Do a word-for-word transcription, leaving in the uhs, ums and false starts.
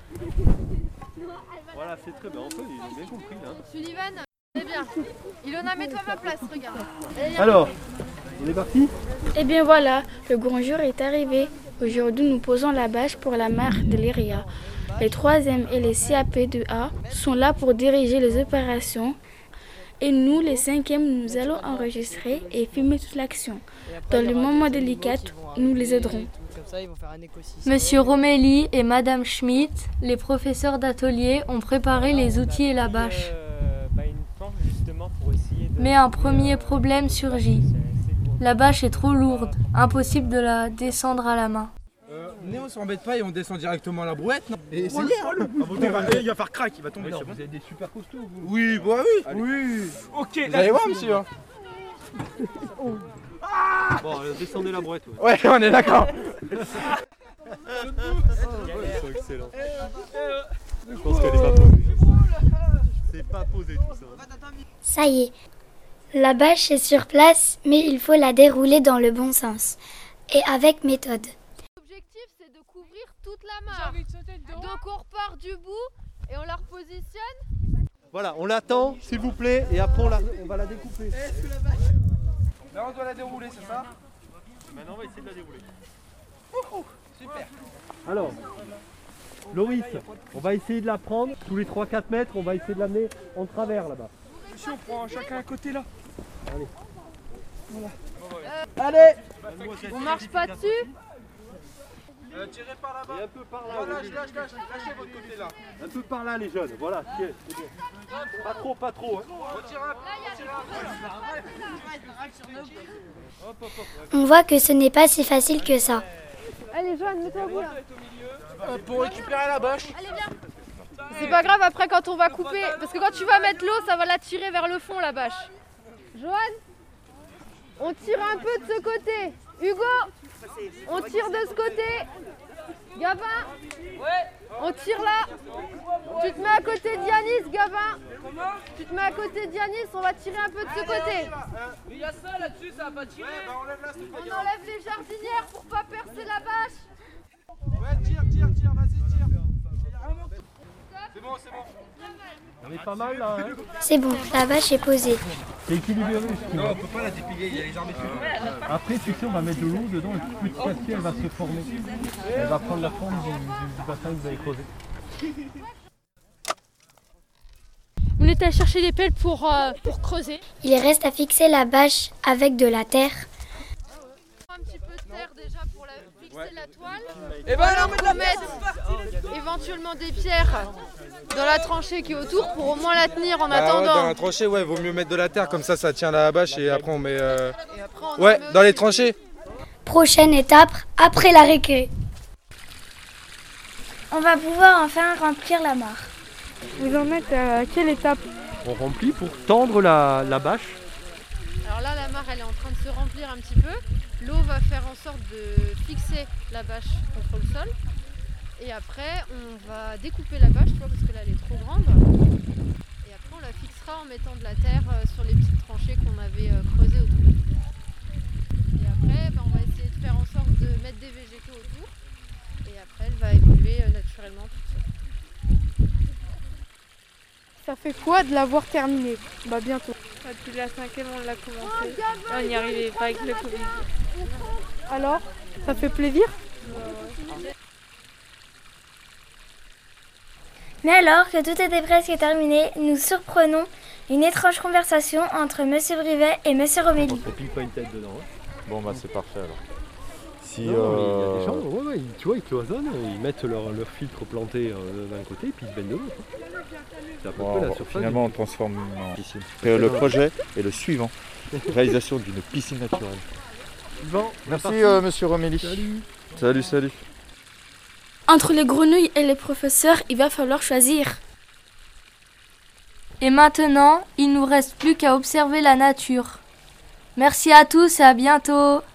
Voilà, c'est très bien. Antoine, il a bien compris là. Sullivan, c'est bien. Ilona, mets-toi à ma place, regarde. Alors, on est parti? Eh bien voilà, le grand jour est arrivé. Aujourd'hui, nous posons la bâche pour la mare de l'Iria. Les troisième et les C A P de A sont là pour diriger les opérations. Et nous, les cinquièmes, nous allons enregistrer et filmer toute l'action. Dans les moments délicats, nous les aiderons. Monsieur Romelli et Madame Schmidt, les professeurs d'atelier, ont préparé les outils et la bâche. Mais un premier problème surgit. La bâche est trop lourde, impossible de la descendre à la main. Euh, Néo, on s'embête pas et on descend directement à la brouette, non? Et c'est Oh, bien, le- hein. Ah, vous devez- eh, il va faire crack, il va tomber. Mais non, c'est bon. vous Vous avez des super costauds, vous. Oui, bah oui, Allez. oui. Ok, Vous allez voir, monsieur. hein. Bon, euh, descendez la brouette. Ouais, Ouais, on est d'accord. ils sont excellents. Je pense qu'elle est pas posée. C'est pas posé tout ça. Ça y est, la bâche est sur place, mais il faut la dérouler dans le bon sens et avec méthode. L'objectif, c'est de couvrir toute la mare. Donc on repart du bout et on la repositionne. Voilà, on l'attend, s'il vous plaît, et après on, la, on va la découper. Là, on doit la dérouler, c'est ça? Maintenant, on va essayer de la dérouler. Super. Alors, Loris, on va essayer de la prendre tous les trois quatre mètres, on va essayer de l'amener en travers là-bas. Monsieur, on prend chacun à côté là. Allez. Voilà. Euh, Allez. On marche pas dessus. Euh, tirez par là-bas. Et un peu par là. Non, au lâche, début. lâche, lâche, lâchez votre côté là. Un peu par là les jeunes, voilà, tiens, c'est bon. Pas trop, pas trop. Hein. Retire un peu. Hop, hop, hop. On voit que ce n'est pas si facile que ça. Allez, Joanne, mets-toi au bout là. Euh, pour récupérer la bâche. Allez, viens. C'est pas grave après quand on va couper, parce que quand tu vas mettre l'eau, ça va la tirer vers le fond la bâche. Joanne, on tire un peu de ce côté. Hugo, on tire de ce côté. Gabin, on tire là. Tu te mets à côté d'Yanis, Gabin. Tu te mets à côté d'Yanis, on va tirer un peu de ce côté. Mais il y a ça là-dessus, ça va pas tirer. Ouais, bah on lève là, c'est pas On enlève les jardinières pour pas percer la bâche. Ouais, tire, tire, tire, vas-y, tire. C'est bon, c'est bon. On est pas mal là. Hein. C'est bon, la bâche est posée. C'est équilibré. ce qu'il Non, va. on peut pas la dépiler, il y a les armes dessus. Après, tu sais, on va mettre de l'eau dedans et petit à petit, elle va se former. Elle va prendre la forme du, du, du bassin que vous avez creusé. On était à chercher des pelles pour, euh, pour creuser. Il reste à fixer la bâche avec de la terre. Un petit peu de terre déjà pour la, fixer la toile. Et ben alors, On va mettre éventuellement des pierres dans la tranchée qui est autour pour au moins la tenir en Bah ouais, dans attendant. la tranchée, ouais, vaut mieux mettre de la terre, comme ça, ça tient la bâche et après on met. Euh... Et après, on en Ouais, met dans les aussi. tranchées. Prochaine étape, après la récré. On va pouvoir enfin remplir la mare. Vous en êtes à quelle étape? On remplit pour tendre la, la bâche. Alors là, la mare, elle est en train de se remplir un petit peu. L'eau va faire en sorte de fixer la bâche contre le sol. Et après, on va découper la bâche, tu vois, parce que là, elle est trop grande. Et après, on la fixera en mettant de la terre euh, sur les petites tranchées qu'on avait euh, creusées autour. Et après, ben, on va essayer de faire en sorte de mettre des végétaux autour. Et après, elle va évoluer euh, naturellement toute seule. Ça fait quoi de l'avoir terminé? Bah bientôt. Depuis la cinquième, on l'a commencé. On n'y arrivait pas avec le Covid. Alors, ça fait plaisir? Mais alors que tout était presque terminé, nous surprenons une étrange conversation entre Monsieur Brivet et Monsieur Romelli. Ça pile pas une tête dedans. Hein. Bon bah c'est parfait alors. Si Non, non, mais il y a euh, des gens, ouais, ouais, ils, tu vois, ils cloisonnent, ils mettent leur, leur filtre planté euh, d'un côté et puis ils se baignent de l'autre. C'est à peu bon, près la bon, surface. finalement on transforme en piscine. Et le projet est le suivant. Réalisation d'une piscine naturelle. Bon, Merci euh, monsieur Romelli. Salut. Salut, salut. Entre les grenouilles et les professeurs, il va falloir choisir. Et maintenant, il nous reste plus qu'à observer la nature. Merci à tous et à bientôt.